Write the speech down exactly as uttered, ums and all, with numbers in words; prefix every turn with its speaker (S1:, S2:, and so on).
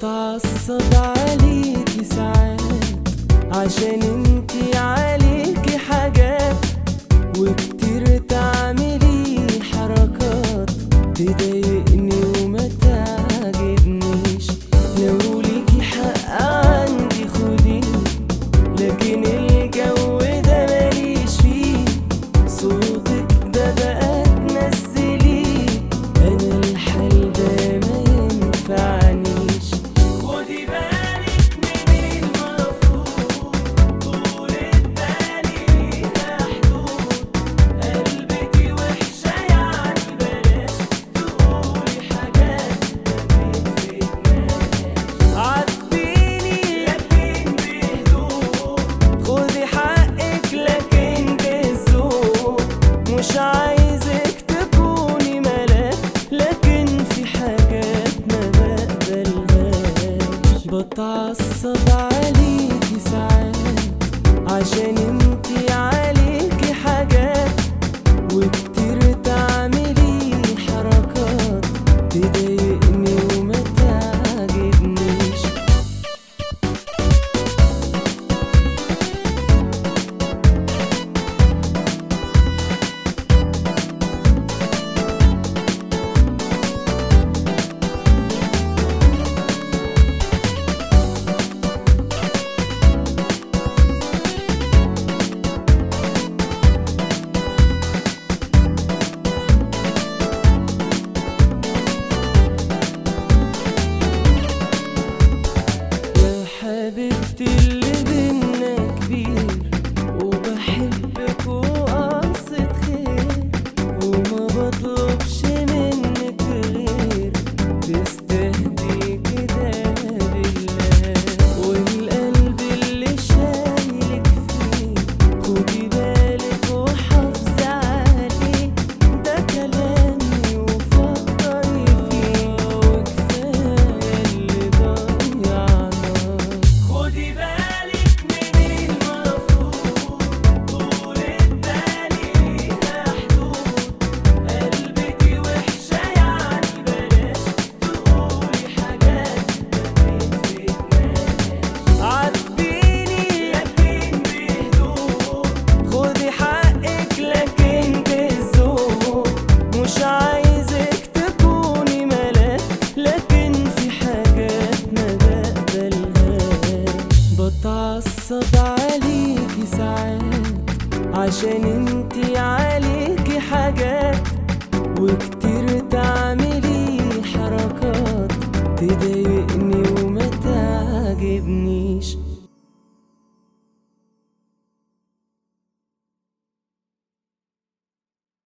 S1: بتعصب عليكي ساعات عشان انتي عليكي حاجات، وكتير تعملي حركات تضايقني وما تعجبنيش. لو ليكي حق عندي خديه، لكن الجو ده ماليش فيه. صوتك ده بقى تنزليه، انا الحال ده ما ينفعنيش. خدي بالك من المفروض، طولة بالي ليها حدود. قلبتي وحشة يعني بلاش تقولي حاجات ما بتفيدناش. عاتبيني لكن بهدوء، خدي حقك لكن بالذوق. مش عايزك تكوني ملاك، لكن في حاجات ما بقبلهاش. بتعصب عليكي ساعات عشان انتي عليكي حاجات، وكتير تعملي حركات تضايقني وما تعجبنيش. يا حبيبتي اللي بينا كبير، وبحبك وقصد خير، وما بطلبش منك غير تستهدي كده بالله. والقلب اللي شايلك فيه خدي بالك وحافظي عليه، ده كلامي وفكري فيه، وكفاية اللي ضيعناه. خدي بالك من المفروض، طولة بالي ليها حدود. قلبتي وحشة يعني بلاش تقولي حاجات ما بتفيدناش. عاتبيني لكن بهدوء، خدي حقك لكن بالذوق. مش عايزك تكوني ملاك، لكن في حاجات ما بقبلهاش. بتعصب عليكي ساعات عشان انتي عليكي حاجات، وكتير تعملي حركات تضايقني